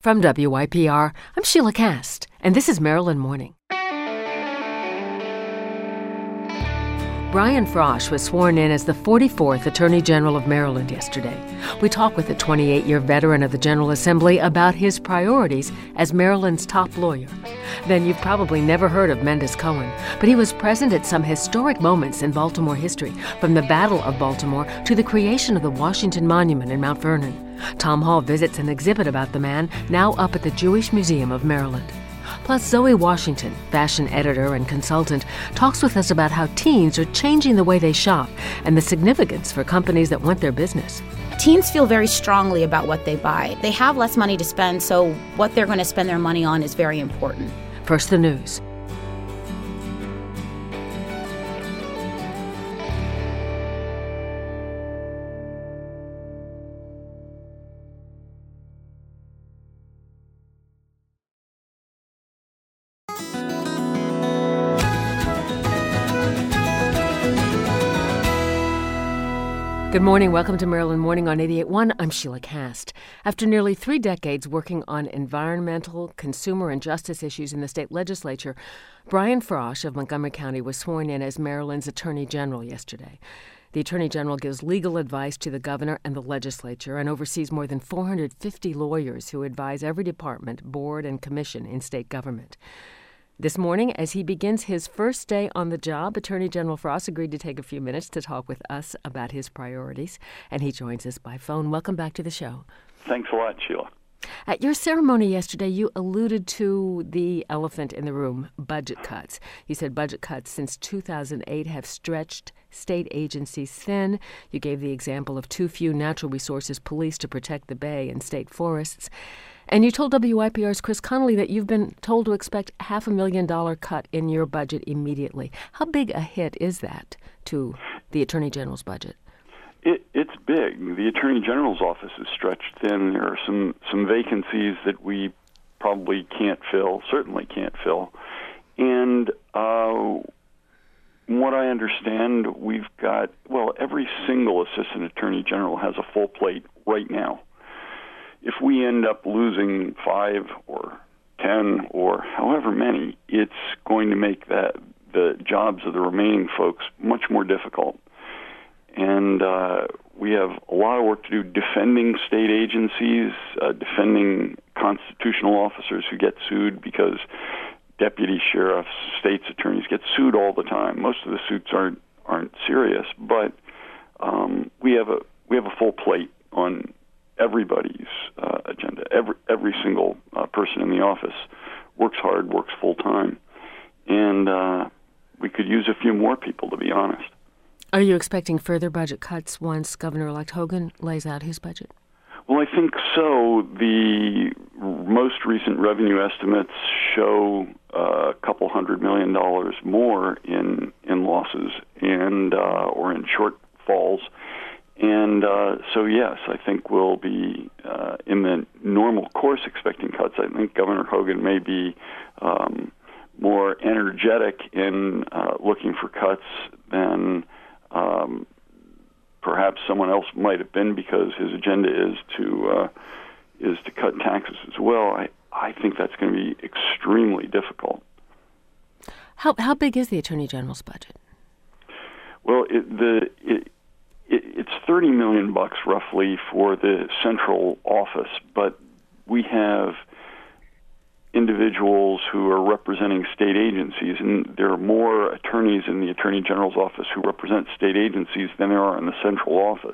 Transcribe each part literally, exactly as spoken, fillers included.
From W Y P R, I'm Sheila Cast, and this is Maryland Morning. Brian Frosh was sworn in as the forty-fourth Attorney General of Maryland yesterday. We talk with the twenty-eight-year veteran of the General Assembly about his priorities as Maryland's top lawyer. Then you've probably never heard of Mendes Cohen, but he was present at some historic moments in Baltimore history, from the Battle of Baltimore to the creation of the Washington Monument in Mount Vernon. Tom Hall visits an exhibit about the man, now up at the Jewish Museum of Maryland. Plus, Zoe Washington, fashion editor and consultant, talks with us about how teens are changing the way they shop and the significance for companies that want their business. Teens feel very strongly about what they buy. They have less money to spend, so what they're going to spend their money on is very important. First, the news. Good morning. Welcome to Maryland Morning on eighty-eight point one. I'm Sheila Cast. After nearly three decades working on environmental, consumer, and justice issues in the state legislature, Brian Frosh of Montgomery County was sworn in as Maryland's Attorney General yesterday. The Attorney General gives legal advice to the governor and the legislature and oversees more than four hundred fifty lawyers who advise every department, board, and commission in state government. This morning, as he begins his first day on the job, Attorney General Frosh agreed to take a few minutes to talk with us about his priorities, and he joins us by phone. Welcome back to the show. Thanks a lot, Sheila. At your ceremony yesterday, you alluded to the elephant in the room, budget cuts. You said budget cuts since two thousand eight have stretched state agencies thin. You gave the example of too few natural resources police to protect the bay and state forests. And you told W Y P R's Chris Connolly that you've been told to expect half a million dollar cut in your budget immediately. How big a hit is that to the Attorney General's budget? It, it's big. The Attorney General's office is stretched thin. There are some, some vacancies that we probably can't fill, certainly can't fill. And uh, what I understand, we've got, well, every single Assistant Attorney General has a full plate right now. If we end up losing five or ten or however many, it's going to make that the jobs of the remaining folks much more difficult. And uh, we have a lot of work to do defending state agencies, uh, defending constitutional officers who get sued because deputy sheriffs, state's attorneys get sued all the time. Most of the suits aren't aren't serious, but um, we have a we have a full plate on everybody's uh, agenda. Every every single uh, person in the office works hard, works full time, and uh, we could use a few more people, to be honest. Are you expecting further budget cuts once Governor-elect Hogan lays out his budget? Well, I think so. The most recent revenue estimates show uh, a couple hundred million dollars more in in losses and uh, or in shortfalls. And uh, so, yes, I think we'll be uh, in the normal course expecting cuts. I think Governor Hogan may be um, more energetic in uh, looking for cuts than um, perhaps someone else might have been, because his agenda is to uh, is to cut taxes as well. I, I think that's going to be extremely difficult. How how big is the Attorney General's budget? Well, it, the it, it's thirty million bucks roughly for the central office, but we have individuals who are representing state agencies, and there are more attorneys in the Attorney General's office who represent state agencies than there are in the central office.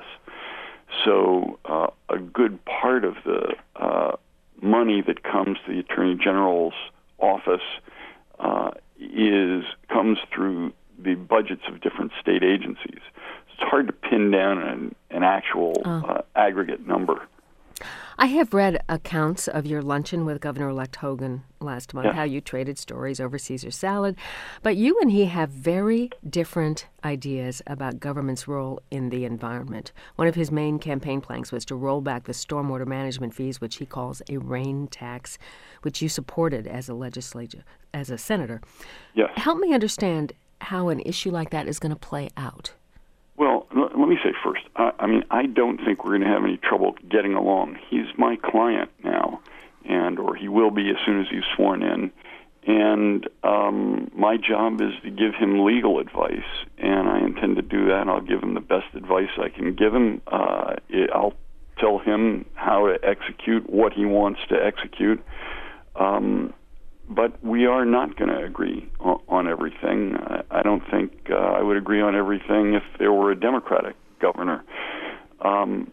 So uh, a good part of the uh, money that comes to the Attorney General's office uh, is comes through the budgets of different state agencies. It's hard to pin down an, an actual oh. uh, aggregate number. I have read accounts of your luncheon with Governor-elect Hogan last month, yeah. how you traded stories over Caesar salad. But you and he have very different ideas about government's role in the environment. One of his main campaign planks was to roll back the stormwater management fees, which he calls a rain tax, which you supported as a legislator, as a senator. Yes. Help me understand how an issue like that is going to play out. Well, l- let me say first, I, I mean, I don't think we're going to have any trouble getting along. He's my client now, and or he will be as soon as he's sworn in. And um, my job is to give him legal advice, and I intend to do that. I'll give him the best advice I can give him. Uh, it, I'll tell him how to execute what he wants to execute. Um, but we are not going to agree on, on everything. I, I don't think uh, I would agree on everything if there were a Democratic governor. Um,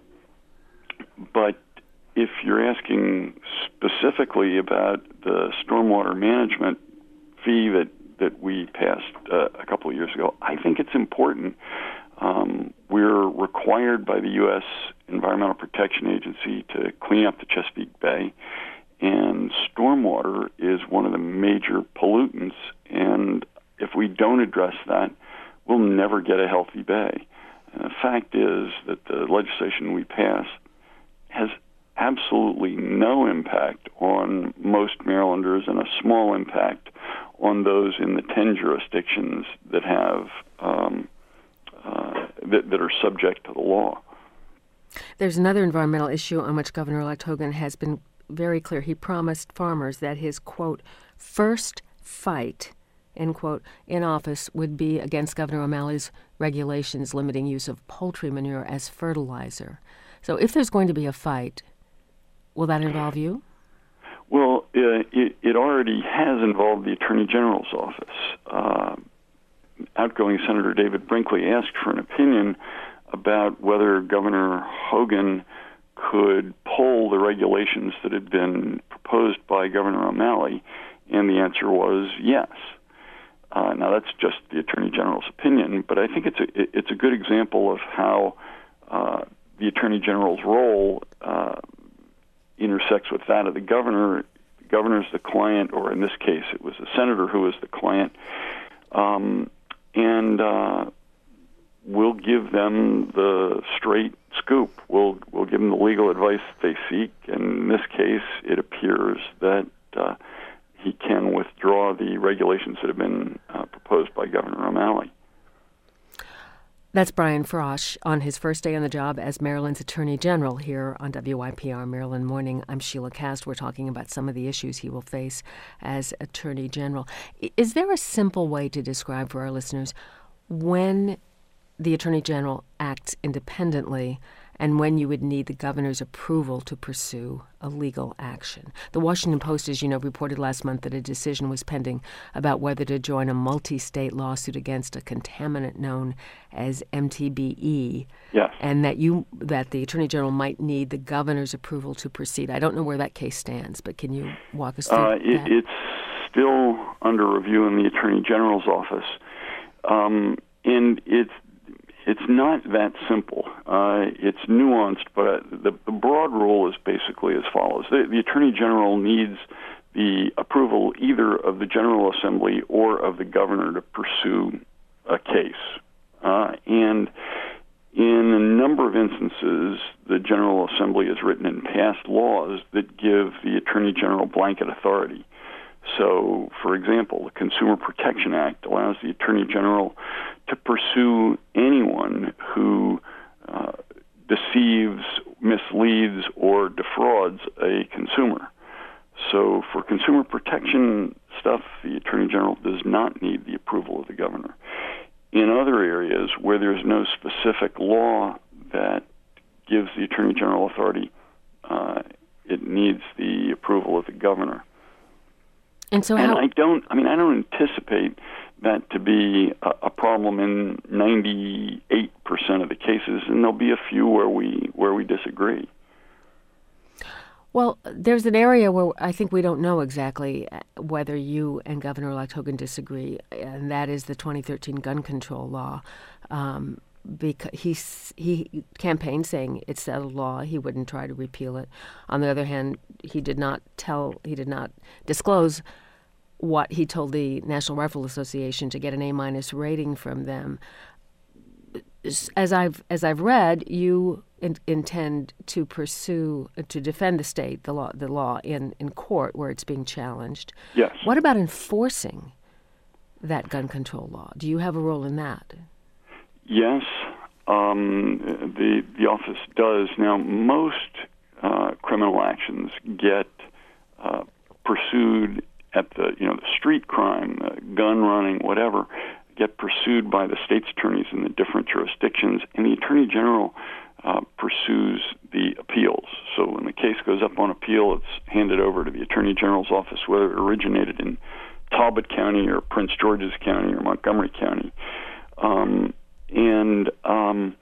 but if you're asking specifically about the stormwater management fee that, that we passed uh, a couple of years ago, I think it's important. Um, we're required by the U S Environmental Protection Agency to clean up the Chesapeake Bay, and stormwater is one of the major pollutants, and if we don't address that, we'll never get a healthy bay. And the fact is that the legislation we passed has absolutely no impact on most Marylanders and a small impact on those in the ten jurisdictions that have um, uh, that, that are subject to the law. There's another environmental issue on which Governor-elect Hogan has been very clear. He promised farmers that his, quote, first fight, end quote, in office would be against Governor O'Malley's regulations limiting use of poultry manure as fertilizer. So if there's going to be a fight, will that involve you? Well, uh, it, it already has involved the Attorney General's office. Uh, outgoing Senator David Brinkley asked for an opinion about whether Governor Hogan could pull the regulations that had been proposed by Governor O'Malley, and the answer was yes. Uh, now, that's just the Attorney General's opinion, but I think it's a, it's a good example of how uh, the Attorney General's role uh, intersects with that of the governor. The governor's the client, or in this case, it was the senator who was the client, um, and uh, we'll give them the straight scoop. We'll we'll give them the legal advice that they seek, and in this case, it appears that uh, he can withdraw the regulations that have been uh, proposed by Governor O'Malley. That's Brian Frosh on his first day on the job as Maryland's Attorney General here on W I P R Maryland Morning. I'm Sheila Cast. We're talking about some of the issues he will face as Attorney General. Is there a simple way to describe for our listeners when the Attorney General acts independently and when you would need the governor's approval to pursue a legal action? The Washington Post, as you know, reported last month that a decision was pending about whether to join a multi-state lawsuit against a contaminant known as M T B E. Yes. And that you that the Attorney General might need the governor's approval to proceed. I don't know where that case stands, but can you walk us through uh, that? It, it's still under review in the Attorney General's office. Um, and it's It's not that simple. Uh, it's nuanced, but the, the broad rule is basically as follows. The, the Attorney General needs the approval either of the General Assembly or of the governor to pursue a case. Uh, and in a number of instances, the General Assembly has written and passed laws that give the Attorney General blanket authority. So, for example, the Consumer Protection Act allows the Attorney General to pursue anyone who uh, deceives, misleads, or defrauds a consumer. So for consumer protection stuff, the Attorney General does not need the approval of the governor. In other areas where there's no specific law that gives the Attorney General authority, uh, it needs the approval of the governor. And so, and how- I don't. I mean, I don't anticipate that to be a, a problem in ninety-eight percent of the cases, and there'll be a few where we where we disagree. Well, there's an area where I think we don't know exactly whether you and Governor-elect Hogan disagree, and that is the twenty thirteen gun control law. Um, because he he campaigned saying it's settled law, he wouldn't try to repeal it. On the other hand, he did not tell, he did not disclose what he told the National Rifle Association to get an A minus rating from them. As I've as I've read, you in, intend to pursue to defend the state, the law, the law in, in court where it's being challenged. Yes. What about enforcing that gun control law? Do you have a role in that? Yes, um, the the office does. Now, most uh, criminal actions get uh, pursued at the, you know, the street crime, the gun running, whatever, get pursued by the state's attorneys in the different jurisdictions, and the Attorney General uh, pursues the appeals. So when the case goes up on appeal, it's handed over to the Attorney General's office, whether it originated in Talbot County or Prince George's County or Montgomery County. Um, and um,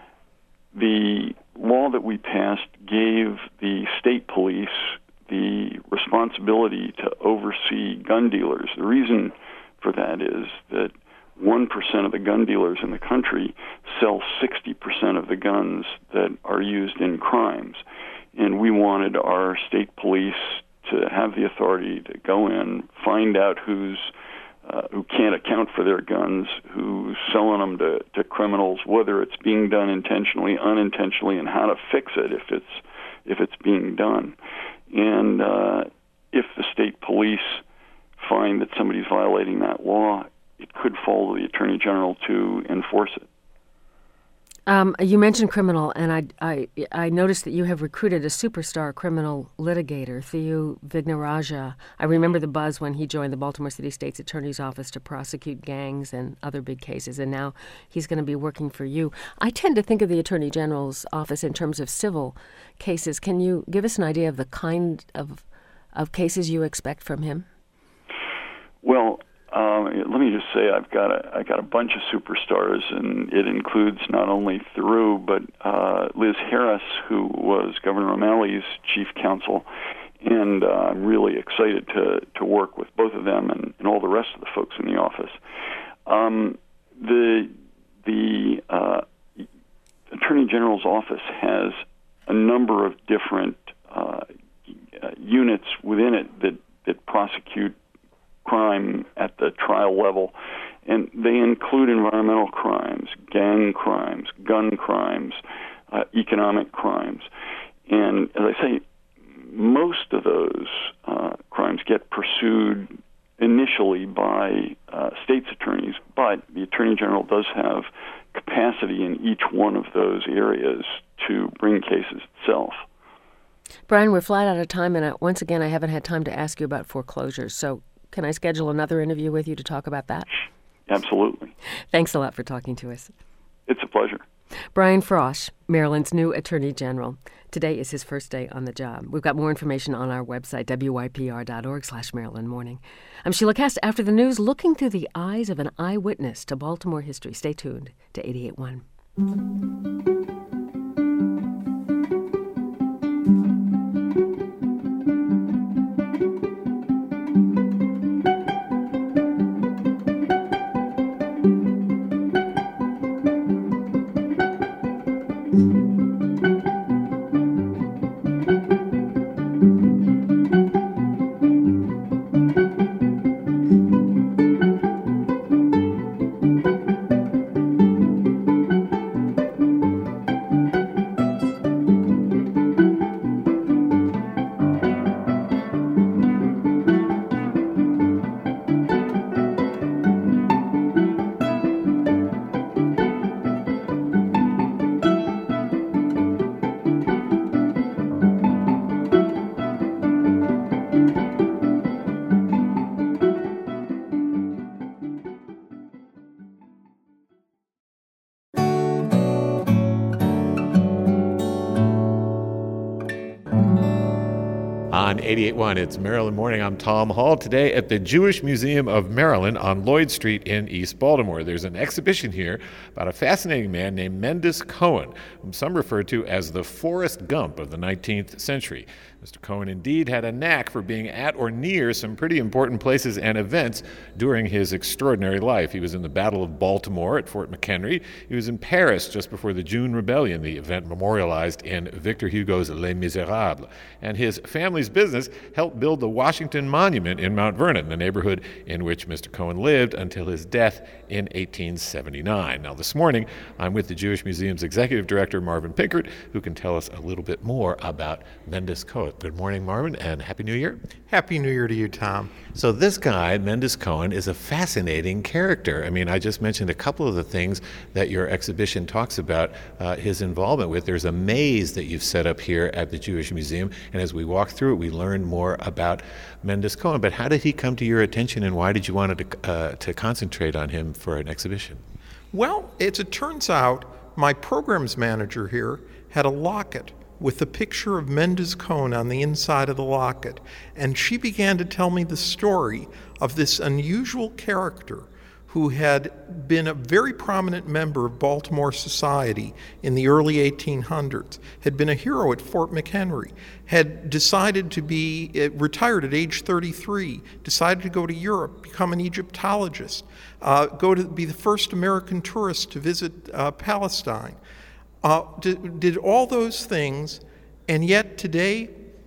the law that we passed gave the state police the responsibility to oversee gun dealers. The reason for that is that one percent of the gun dealers in the country sell sixty percent of the guns that are used in crimes. And we wanted our state police to have the authority to go in, find out who's uh, who can't account for their guns, who's selling them to, to criminals, whether it's being done intentionally, unintentionally, and how to fix it if it's if it's being done. And uh, if the state police find that somebody's violating that law, it could fall to the Attorney General to enforce it. Um, you mentioned criminal, and I, I I noticed that you have recruited a superstar criminal litigator, Thieu Vignarajah. I remember the buzz when he joined the Baltimore City State's Attorney's Office to prosecute gangs and other big cases, and now he's going to be working for you. I tend to think of the Attorney General's office in terms of civil cases. Can you give us an idea of the kind of of cases you expect from him? Well, Um, let me just say I've got a I got a bunch of superstars, and it includes not only Thieu but uh, Liz Harris, who was Governor O'Malley's chief counsel, and uh, I'm really excited to to work with both of them and, and all the rest of the folks in the office. Um, the the uh, Attorney General's office has a number of different uh, units within it that that prosecute crime at the trial level, and they include environmental crimes, gang crimes, gun crimes, uh, economic crimes. And as I say, most of those uh, crimes get pursued initially by uh, state's attorneys, but the Attorney General does have capacity in each one of those areas to bring cases itself. Brian, we're flat out of time, and I, once again, I haven't had time to ask you about foreclosures, so can I schedule another interview with you to talk about that? Absolutely. Thanks a lot for talking to us. It's a pleasure. Brian Frosh, Maryland's new Attorney General. Today is his first day on the job. We've got more information on our website, W Y P R dot org slash Maryland Morning. I'm Sheila Kast. After the news, looking through the eyes of an eyewitness to Baltimore history. Stay tuned to eighty-eight point one. On eighty-eight point one, it's Maryland Morning. I'm Tom Hall. Today at the Jewish Museum of Maryland on Lloyd Street in East Baltimore. There's an exhibition here about a fascinating man named Mendes Cohen, whom some refer to as the Forrest Gump of the nineteenth century. Mister Cohen indeed had a knack for being at or near some pretty important places and events during his extraordinary life. He was in the Battle of Baltimore at Fort McHenry. He was in Paris just before the June Rebellion, the event memorialized in Victor Hugo's Les Miserables. And his family's business helped build the Washington Monument in Mount Vernon, the neighborhood in which Mister Cohen lived until his death in eighteen seventy-nine. Now, this morning, I'm with the Jewish Museum's Executive Director, Marvin Pinkert, who can tell us a little bit more about Mendes Cohen. Well, good morning, Marvin, and Happy New Year. Happy New Year to you, Tom. So this guy, Mendes Cohen, is a fascinating character. I mean, I just mentioned a couple of the things that your exhibition talks about uh, his involvement with. There's a maze that you've set up here at the Jewish Museum, and as we walk through it, we learn more about Mendes Cohen. But how did he come to your attention, and why did you want to, uh, to concentrate on him for an exhibition? Well, as it turns out, my programs manager here had a locket with a picture of Mendes Cohen on the inside of the locket, and she began to tell me the story of this unusual character who had been a very prominent member of Baltimore society in the early eighteen hundreds, had been a hero at Fort McHenry, had decided to be, uh, retired at age thirty-three, decided to go to Europe, become an Egyptologist, uh, go to be the first American tourist to visit uh, Palestine. Uh, did, did all those things, and yet today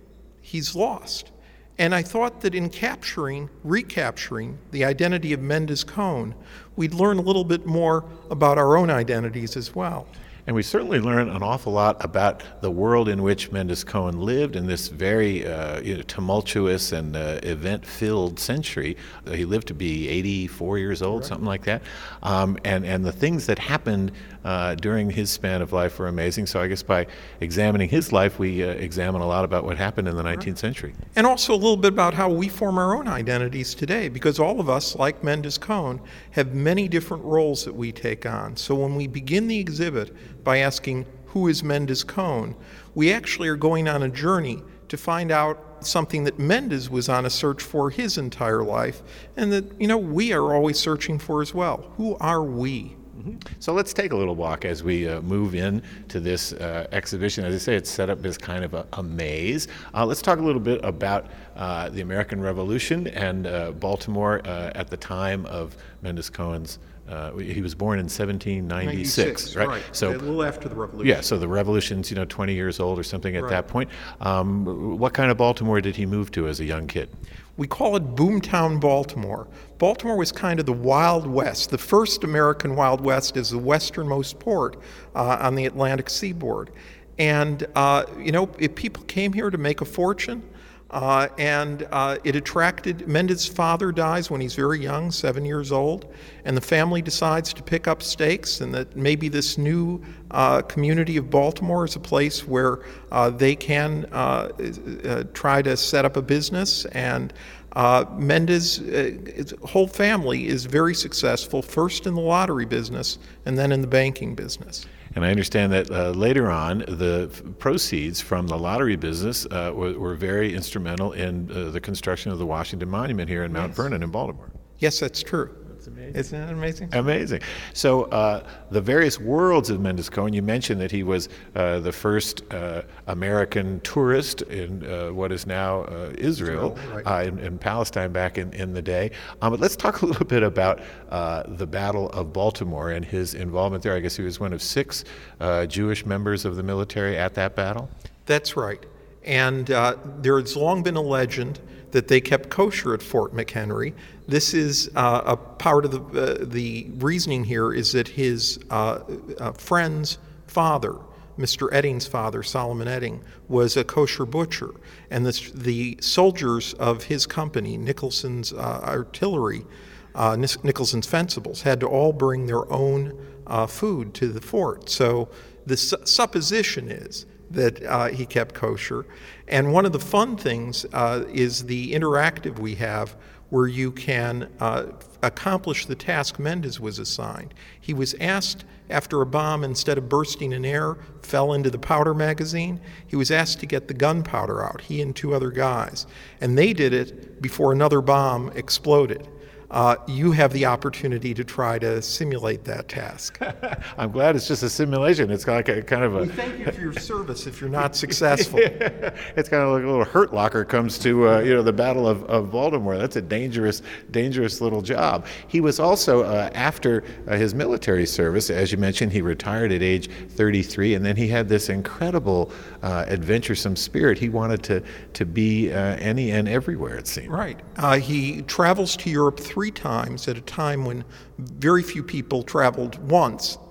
he's lost. And I thought that in capturing, recapturing the identity of Mendes Cohen, we'd learn a little bit more about our own identities as well. And we certainly learn an awful lot about the world in which Mendes Cohen lived in this very uh, you know, tumultuous and uh, event-filled century. Uh, he lived to be eighty-four years old, right. Something like that. Um, and, and the things that happened uh, during his span of life were amazing. So I guess by examining his life, we uh, examine a lot about what happened in the nineteenth right. century. And also a little bit about how we form our own identities today, because all of us, like Mendes Cohen, have many different roles that we take on. So when we begin the exhibit by asking, who is Mendes Cohen, we actually are going on a journey to find out something that Mendes was on a search for his entire life, and that, you know, we are always searching for as well. Who are we? Mm-hmm. So let's take a little walk as we uh, move in to this uh, exhibition. As I say, it's set up as kind of a, a maze. Uh, let's talk a little bit about uh, the American Revolution and uh, Baltimore uh, at the time of Mendes Cohen's. Uh, he was born in seventeen ninety-six, right? right? So a little after the Revolution. Yeah, so the Revolution's, you know, twenty years old or something at right. that point. Um, what kind of Baltimore did he move to as a young kid? We call it Boomtown Baltimore. Baltimore was kind of the Wild West. The first American Wild West is the westernmost port uh, on the Atlantic seaboard. And, uh, you know, if people came here to make a fortune, Uh, and uh, it attracted, Mendes' father dies when he's very young, seven years old, and the family decides to pick up stakes, and that maybe this new uh, community of Baltimore is a place where uh, they can uh, uh, try to set up a business. And uh, Mendes' uh, whole family is very successful, first in the lottery business and then in the banking business. And I understand that uh, later on, the f- proceeds from the lottery business uh, were, were very instrumental in uh, the construction of the Washington Monument here in Mount yes. Vernon in Baltimore. Yes, that's true. That's amazing. Isn't that amazing? Amazing. So uh, the various worlds of Mendes Cohen, you mentioned that he was uh, the first uh, American tourist in uh, what is now uh, Israel, Israel right. uh, in, in Palestine back in, in the day. Um, but let's talk a little bit about uh, the Battle of Baltimore and his involvement there. I guess he was one of six uh, Jewish members of the military at that battle? That's right. And uh, there has long been a legend that they kept kosher at Fort McHenry. This is uh, a part of the uh, the reasoning here is that his uh, uh, friend's father, Mister Edding's father, Solomon Edding, was a kosher butcher, and the, the soldiers of his company, Nicholson's uh, artillery, uh, Nicholson's Fencibles, had to all bring their own uh, food to the fort. So the su- supposition is that uh, he kept kosher. And one of the fun things uh, is the interactive we have where you can uh, accomplish the task Mendes was assigned. He was asked, after a bomb, instead of bursting in air, fell into the powder magazine, he was asked to get the gunpowder out, he and two other guys. And they did it before another bomb exploded. Uh, you have the opportunity to try to simulate that task. I'm glad it's just a simulation. It's like a kind of a... We thank you for your service if you're not successful. It's kind of like a little hurt locker comes to, uh, you know, the Battle of, of Baltimore. That's a dangerous, dangerous little job. He was also, uh, after uh, his military service, as you mentioned, he retired at age thirty-three, and then he had this incredible uh, adventuresome spirit. He wanted to, to be uh, any and everywhere, it seemed. Right. Uh, he travels to Europe three times at a time when very few people traveled once.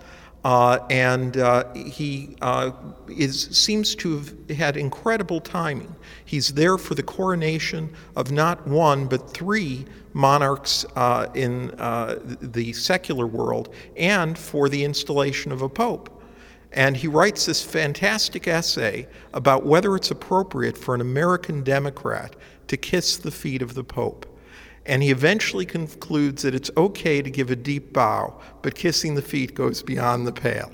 Uh, and uh, he uh, is seems to have had incredible timing. He's there for the coronation of not one but three monarchs uh, in uh, the secular world, and for the installation of a pope. And he writes this fantastic essay about whether it's appropriate for an American Democrat to kiss the feet of the Pope. And he eventually concludes that it's okay to give a deep bow, but kissing the feet goes beyond the pale.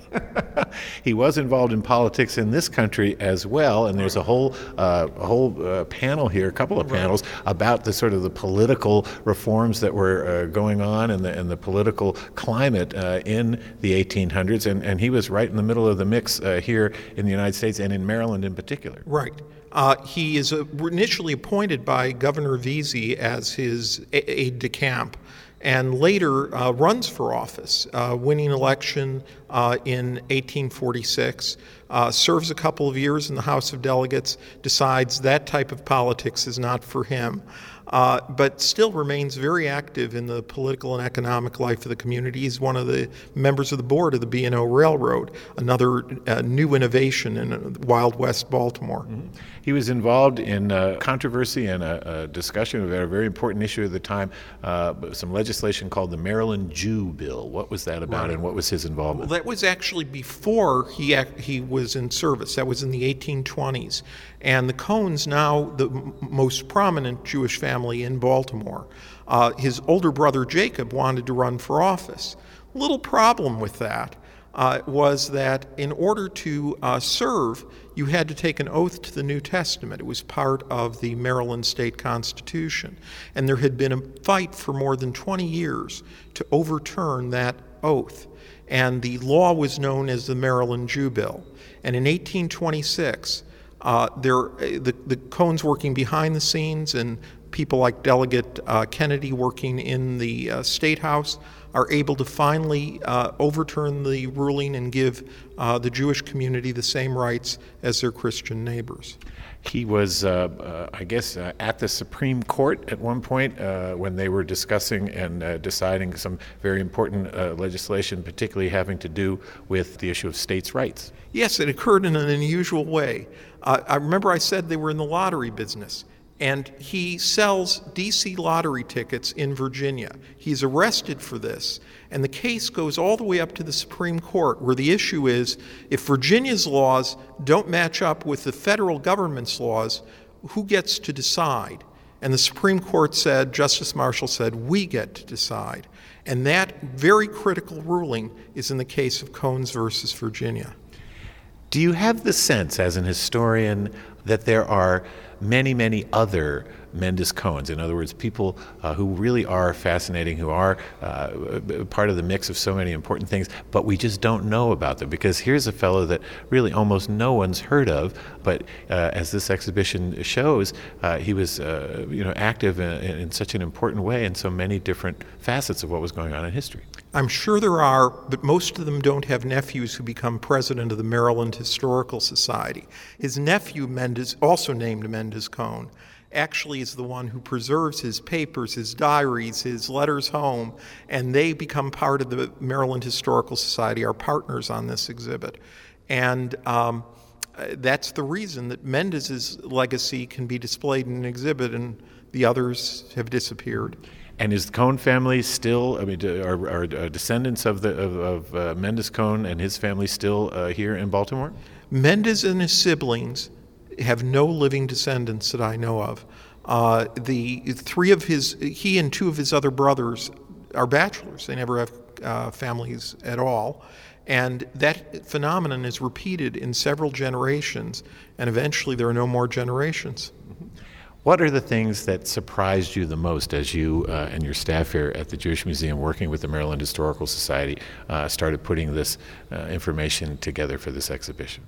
He was involved in politics in this country as well, and there's a whole uh, a whole uh, panel here, a couple of panels, right, about the sort of the political reforms that were uh, going on and the and the political climate uh, in the eighteen hundreds, and, and he was right in the middle of the mix uh, here in the United States and in Maryland in particular. Right. Uh, he is uh, initially appointed by Governor Vesey as his aide-de-camp, and later uh, runs for office, uh, winning election uh, in eighteen forty-six, uh, serves a couple of years in the House of Delegates, decides that type of politics is not for him, uh, but still remains very active in the political and economic life of the community. He's one of the members of the board of the B and O Railroad, another uh, new innovation in Wild West Baltimore. Mm-hmm. He was involved in uh, controversy and a, a discussion of a very important issue at the time, uh, some legislation called the Maryland Jew Bill. What was that about, right, and what was his involvement? Well, that was actually before he act, he was in service. That was in the eighteen twenties. And the Cohns, now the m- most prominent Jewish family in Baltimore, uh, his older brother Jacob wanted to run for office. Little problem with that uh, was that in order to uh, serve, you had to take an oath to the New Testament. It was part of the Maryland State Constitution. And there had been a fight for more than twenty years to overturn that oath. And the law was known as the Maryland Jew Bill. And in eighteen twenty-six, uh, there, the, the Cohns working behind the scenes and people like Delegate uh, Kennedy working in the uh, State House are able to finally uh, overturn the ruling and give uh, the Jewish community the same rights as their Christian neighbors. He was, uh, uh, I guess, uh, at the Supreme Court at one point uh, when they were discussing and uh, deciding some very important uh, legislation, particularly having to do with the issue of states' rights. Yes, it occurred in an unusual way. Uh, I remember I said they were in the lottery business. And he sells D C lottery tickets in Virginia. He's arrested for this, and the case goes all the way up to the Supreme Court, where the issue is, if Virginia's laws don't match up with the federal government's laws, who gets to decide? And the Supreme Court said, Justice Marshall said, we get to decide. And that very critical ruling is in the case of Cohns versus Virginia. Do you have the sense, as an historian, that there are many, many other Mendes Cohns? In other words, people uh, who really are fascinating, who are uh, part of the mix of so many important things, but we just don't know about them. Because here's a fellow that really almost no one's heard of, but uh, as this exhibition shows, uh, he was uh, you know, active in, in such an important way in so many different facets of what was going on in history. I'm sure there are, but most of them don't have nephews who become president of the Maryland Historical Society. His nephew, Mendes, also named Mendes Cohn, actually is the one who preserves his papers, his diaries, his letters home, and they become part of the Maryland Historical Society, our partners on this exhibit. And um, that's the reason that Mendes's legacy can be displayed in an exhibit and the others have disappeared. And is the Cohn family still, I mean, are, are descendants of the of, of uh, Mendes Cohn and his family still uh, here in Baltimore? Mendes and his siblings have no living descendants that I know of. Uh, the three of his, he and two of his other brothers are bachelors. They never have uh, families at all. And that phenomenon is repeated in several generations, and eventually there are no more generations. What are the things that surprised you the most as you uh, and your staff here at the Jewish Museum, working with the Maryland Historical Society, uh, started putting this uh, information together for this exhibition?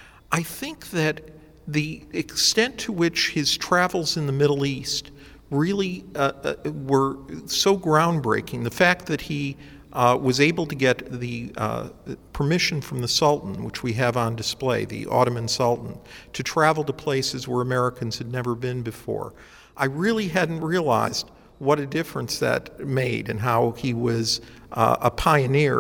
I think that the extent to which his travels in the Middle East really uh, uh, were so groundbreaking. The fact that he uh, was able to get the uh, permission from the Sultan, which we have on display, the Ottoman Sultan, to travel to places where Americans had never been before. I really hadn't realized what a difference that made and how he was uh, a pioneer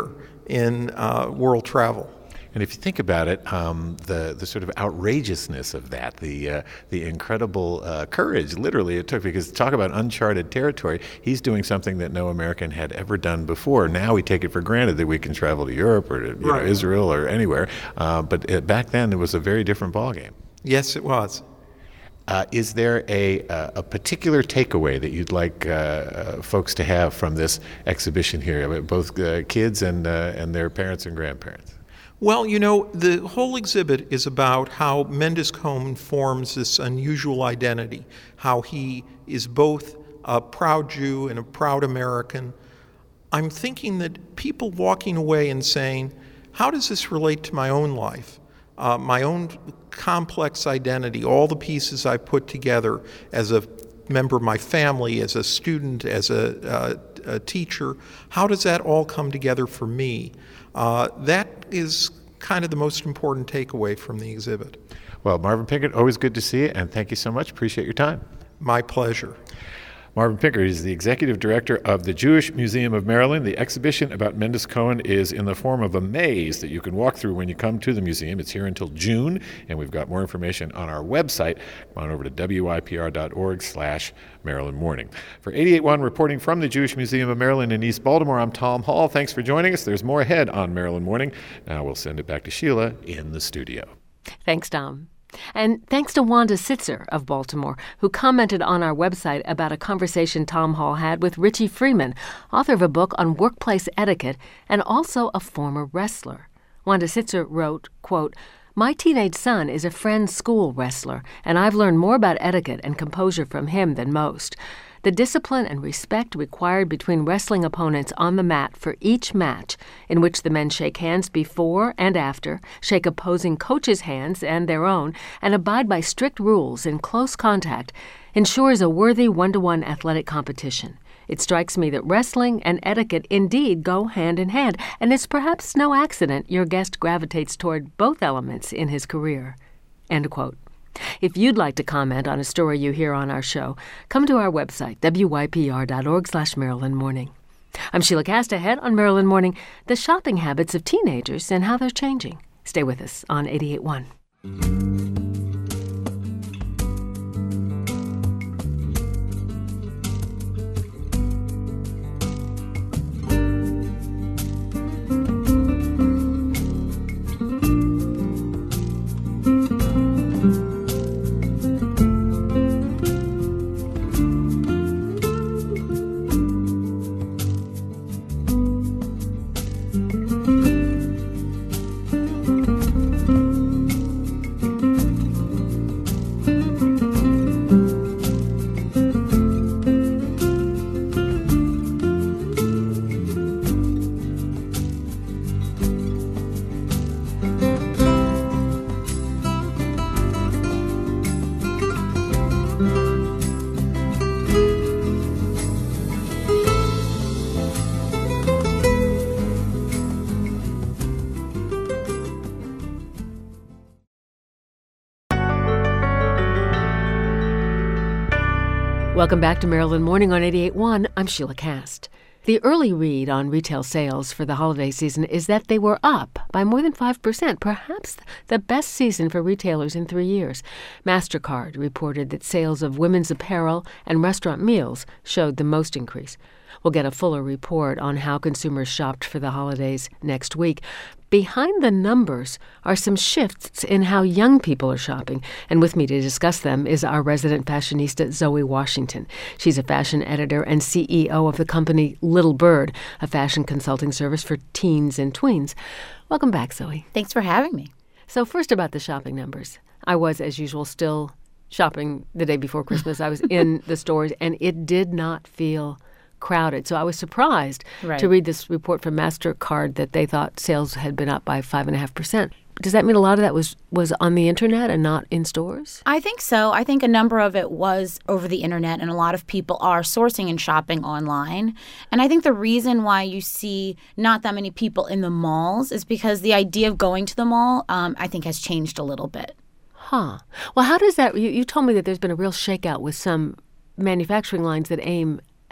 in uh, world travel. And if you think about it, um, the the sort of outrageousness of that, the uh, the incredible uh, courage, literally, it took, because talk about uncharted territory. He's doing something that no American had ever done before. Now we take it for granted that we can travel to Europe or to you right. know, Israel or anywhere. Uh, but uh, back then, it was a very different ballgame. Yes, it was. Uh, is there a, a particular takeaway that you'd like uh, uh, folks to have from this exhibition here, both uh, kids and uh, and their parents and grandparents? Well, you know, the whole exhibit is about how Mendes Cohen forms this unusual identity, how he is both a proud Jew and a proud American. I'm thinking that people walking away and saying, how does this relate to my own life, uh, my own complex identity, all the pieces I put together as a member of my family, as a student, as a, uh, a teacher, how does that all come together for me? Uh, that is kind of the most important takeaway from the exhibit. Well, Marvin Pinkert, always good to see you, and thank you so much. Appreciate your time. My pleasure. Marvin Pinkert is the executive director of the Jewish Museum of Maryland. The exhibition about Mendes Cohen is in the form of a maze that you can walk through when you come to the museum. It's here until June, and we've got more information on our website. Come on over to W I P R dot org slash Maryland Morning. For eighty-eight point one, reporting from the Jewish Museum of Maryland in East Baltimore, I'm Tom Hall. Thanks for joining us. There's more ahead on Maryland Morning. Now we'll send it back to Sheila in the studio. Thanks, Tom. And thanks to Wanda Sitzer of Baltimore, who commented on our website about a conversation Tom Hall had with Richie Freeman, author of a book on workplace etiquette and also a former wrestler. Wanda Sitzer wrote, quote, "My teenage son is a friend's school wrestler, and I've learned more about etiquette and composure from him than most. The discipline and respect required between wrestling opponents on the mat for each match, in which the men shake hands before and after, shake opposing coaches' hands and their own, and abide by strict rules in close contact, ensures a worthy one-to-one athletic competition. It strikes me that wrestling and etiquette indeed go hand in hand, and it's perhaps no accident your guest gravitates toward both elements in his career." End quote. If you'd like to comment on a story you hear on our show, come to our website, W Y P R dot org slash Maryland Morning. I'm Sheila Cast. Ahead on Maryland Morning, the shopping habits of teenagers and how they're changing. Stay with us on eighty-eight point one. Welcome back to Maryland Morning on eighty-eight point one. I'm Sheila Cast. The early read on retail sales for the holiday season is that they were up by more than five percent, perhaps the best season for retailers in three years. MasterCard reported that sales of women's apparel and restaurant meals showed the most increase. We'll get a fuller report on how consumers shopped for the holidays next week. Behind the numbers are some shifts in how young people are shopping, and with me to discuss them is our resident fashionista, Zoe Washington. She's a fashion editor and C E O of the company Little Bird, a fashion consulting service for teens and tweens. Welcome back, Zoe. Thanks for having me. So first about the shopping numbers. I was, as usual, still shopping the day before Christmas. I was in the stores, and it did not feel crowded. So I was surprised right. to read this report from MasterCard that they thought sales had been up by five point five percent. Does that mean a lot of that was, was on the internet and not in stores? I think so. I think a number of it was over the internet, and a lot of people are sourcing and shopping online. And I think the reason why you see not that many people in the malls is because the idea of going to the mall, um, I think, has changed a little bit. Huh. Well, how does that, you, you told me that there's been a real shakeout with some manufacturing lines that aim at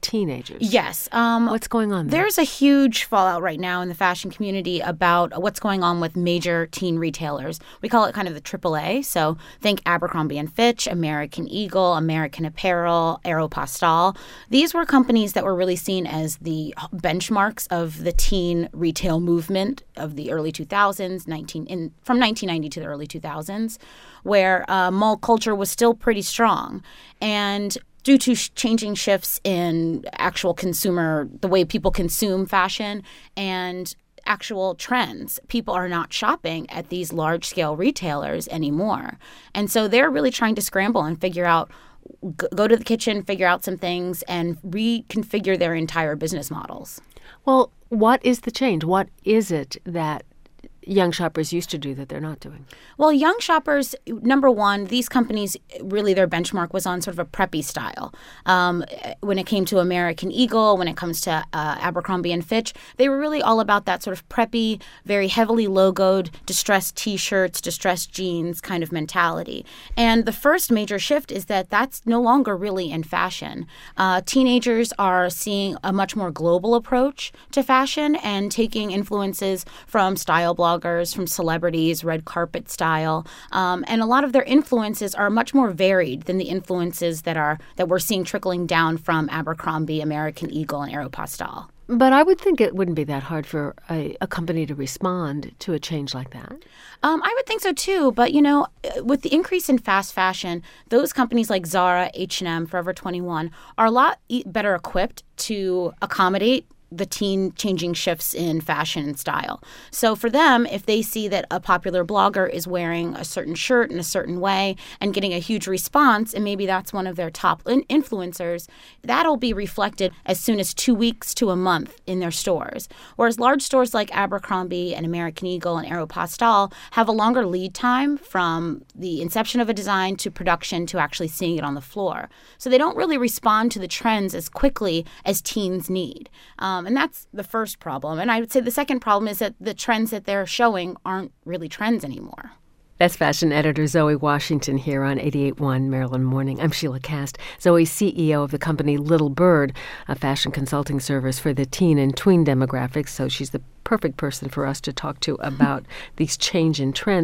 teenagers. Yes. Um, What's going on there? There's a huge fallout right now in the fashion community about what's going on with major teen retailers. We call it kind of the triple A. So think Abercrombie and Fitch, American Eagle, American Apparel, Aeropostale. These were companies that were really seen as the benchmarks of the teen retail movement of the early two thousands, nineteen in, from nineteen ninety to the early two thousands, where uh, mall culture was still pretty strong. And due to sh- changing shifts in actual consumer, the way people consume fashion and actual trends, people are not shopping at these large-scale retailers anymore. And so they're really trying to scramble and figure out, g- go to the kitchen, figure out some things, and reconfigure their entire business models. Well, what is the change? What is it that young shoppers used to do that they're not doing? Well, young shoppers, number one, these companies, really their benchmark was on sort of a preppy style. Um, when it came to American Eagle, when it comes to uh, Abercrombie and Fitch, they were really all about that sort of preppy, very heavily logoed, distressed T-shirts, distressed jeans kind of mentality. And the first major shift is that that's no longer really in fashion. Uh, teenagers are seeing a much more global approach to fashion and taking influences from style bloggers, from celebrities, red carpet style, um, and a lot of their influences are much more varied than the influences that are that we're seeing trickling down from Abercrombie, American Eagle, and Aeropostale. But I would think it wouldn't be that hard for a, a company to respond to a change like that. Um, I would think so too, but you know, with the increase in fast fashion, those companies like Zara, H and M, Forever twenty-one are a lot e- better equipped to accommodate the teen changing shifts in fashion and style. So for them, if they see that a popular blogger is wearing a certain shirt in a certain way and getting a huge response, and maybe that's one of their top in- influencers, that'll be reflected as soon as two weeks to a month in their stores. Whereas large stores like Abercrombie and American Eagle and Aeropostale have a longer lead time from the inception of a design to production to actually seeing it on the floor. So they don't really respond to the trends as quickly as teens need. Um, and that's the first problem. And I would say the second problem is that the trends that they're showing aren't really trends anymore. That's fashion editor Zoe Washington here on eighty-eight point one Maryland Morning. I'm Sheila Kast. Zoe's C E O of the company Little Bird, a fashion consulting service for the teen and tween demographics, so she's the perfect person for us to talk to about these change in trends.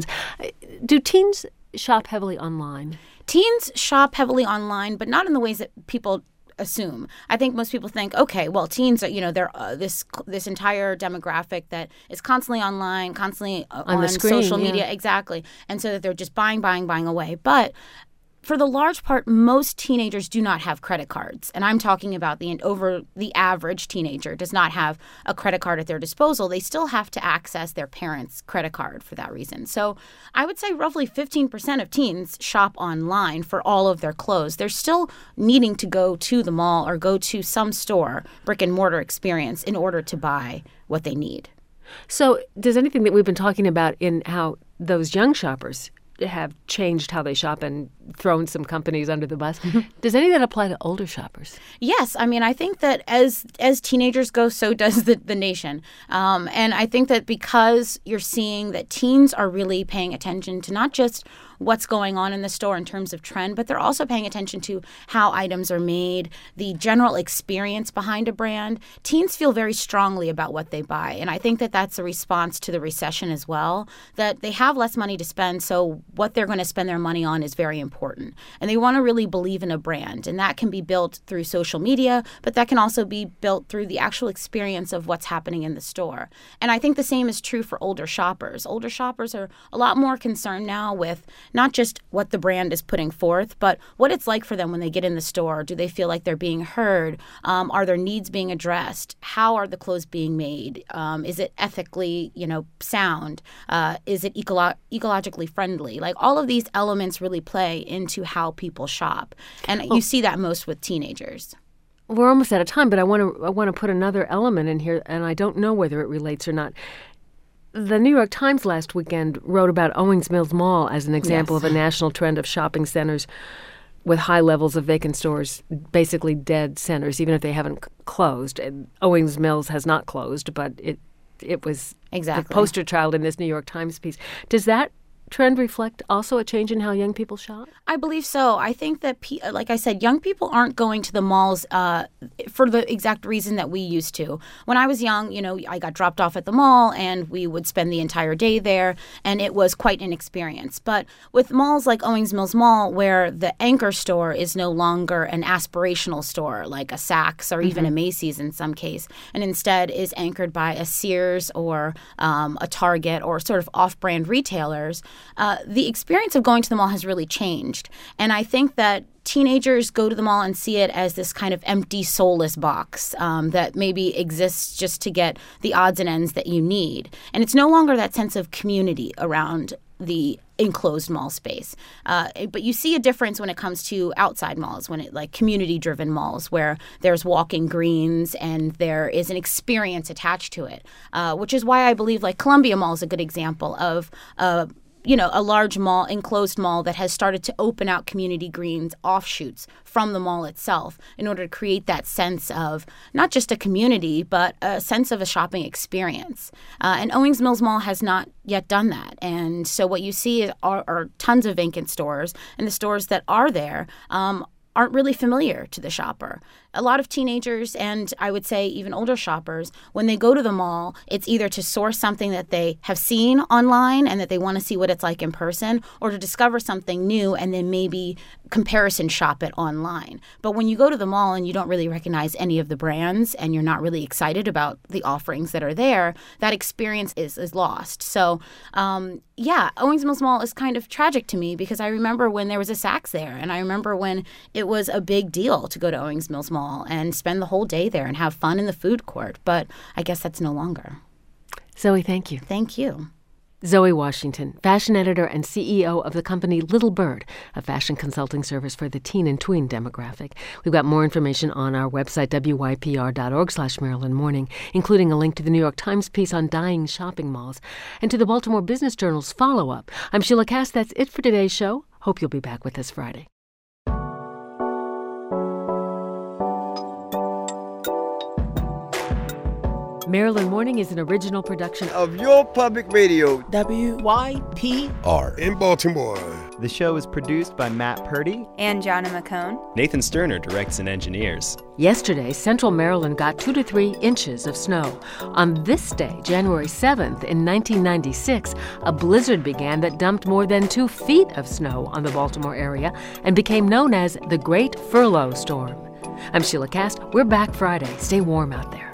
Do teens shop heavily online? Teens shop heavily online, but not in the ways that people assume. I think most people think, okay, well, teens are, you know, they're uh, this this entire demographic that is constantly online, constantly uh, on, on the screen, social media, yeah. Exactly, and so that they're just buying, buying, buying away. But for the large part, most teenagers do not have credit cards. And I'm talking about the over the average teenager does not have a credit card at their disposal. They still have to access their parents' credit card for that reason. So I would say roughly fifteen percent of teens shop online for all of their clothes. They're still needing to go to the mall or go to some store, brick and mortar experience, in order to buy what they need. So does anything that we've been talking about in how those young shoppers have changed how they shop and thrown some companies under the bus, does any of that apply to older shoppers? Yes. I mean, I think that as as teenagers go, so does the, the nation. Um, and I think that because you're seeing that teens are really paying attention to not just what's going on in the store in terms of trend, but they're also paying attention to how items are made, the general experience behind a brand. Teens feel very strongly about what they buy. And I think that that's a response to the recession as well, that they have less money to spend, so what they're going to spend their money on is very important. And they want to really believe in a brand. And that can be built through social media, but that can also be built through the actual experience of what's happening in the store. And I think the same is true for older shoppers. Older shoppers are a lot more concerned now with not just what the brand is putting forth, but what it's like for them when they get in the store. Do they feel like they're being heard? Um, are their needs being addressed? How are the clothes being made? Um, is it ethically, you know, sound? Uh, is it ecolo- ecologically friendly? Like all of these elements really play into how people shop, and well, you see that most with teenagers. We're almost out of time, but I want to I want to put another element in here, and I don't know whether it relates or not. The New York Times last weekend wrote about Owings Mills Mall as an example Yes. of a national trend of shopping centers with high levels of vacant stores, basically dead centers, even if they haven't c- closed. And Owings Mills has not closed, but it it was Exactly. the poster child in this New York Times piece. Does that trend reflect also a change in how young people shop? I believe so. I think that, like I said, young people aren't going to the malls uh, for the exact reason that we used to. When I was young, you know, I got dropped off at the mall and we would spend the entire day there, and it was quite an experience. But with malls like Owings Mills Mall, where the anchor store is no longer an aspirational store like a Saks or even mm-hmm. a Macy's in some case, and instead is anchored by a Sears or um, a Target or sort of off-brand retailers, Uh, the experience of going to the mall has really changed. And I think that teenagers go to the mall and see it as this kind of empty, soulless box um, that maybe exists just to get the odds and ends that you need. And it's no longer that sense of community around the enclosed mall space. Uh, but you see a difference when it comes to outside malls, when it like community-driven malls where there's walking greens and there is an experience attached to it, uh, which is why I believe like Columbia Mall is a good example of uh, you know, a large mall, enclosed mall that has started to open out community greens offshoots from the mall itself in order to create that sense of not just a community, but a sense of a shopping experience. Uh, and Owings Mills Mall has not yet done that. And so what you see are, are tons of vacant stores, and the stores that are there um, aren't really familiar to the shopper. A lot of teenagers and I would say even older shoppers, when they go to the mall, it's either to source something that they have seen online and that they want to see what it's like in person, or to discover something new and then maybe comparison shop it online. But when you go to the mall and you don't really recognize any of the brands and you're not really excited about the offerings that are there, that experience is, is lost. So, um, yeah, Owings Mills Mall is kind of tragic to me because I remember when there was a Saks there, and I remember when it was a big deal to go to Owings Mills Mall and spend the whole day there and have fun in the food court. But I guess that's no longer. Zoe, thank you. Thank you. Zoe Washington, fashion editor and C E O of the company Little Bird, a fashion consulting service for the teen and tween demographic. We've got more information on our website, W Y P R dot org slash Maryland Morning, including a link to the New York Times piece on dying shopping malls and to the Baltimore Business Journal's follow-up. I'm Sheila Cass. That's it for today's show. Hope you'll be back with us Friday. Maryland Morning is an original production of Your Public Radio, W Y P R in Baltimore. The show is produced by Matt Purdy and Jonna McCone. Nathan Sterner directs and engineers. Yesterday, central Maryland got two to three inches of snow. On this day, January seventh, in nineteen ninety-six, a blizzard began that dumped more than two feet of snow on the Baltimore area and became known as the Great Furlough Storm. I'm Sheila Cass. We're back Friday. Stay warm out there.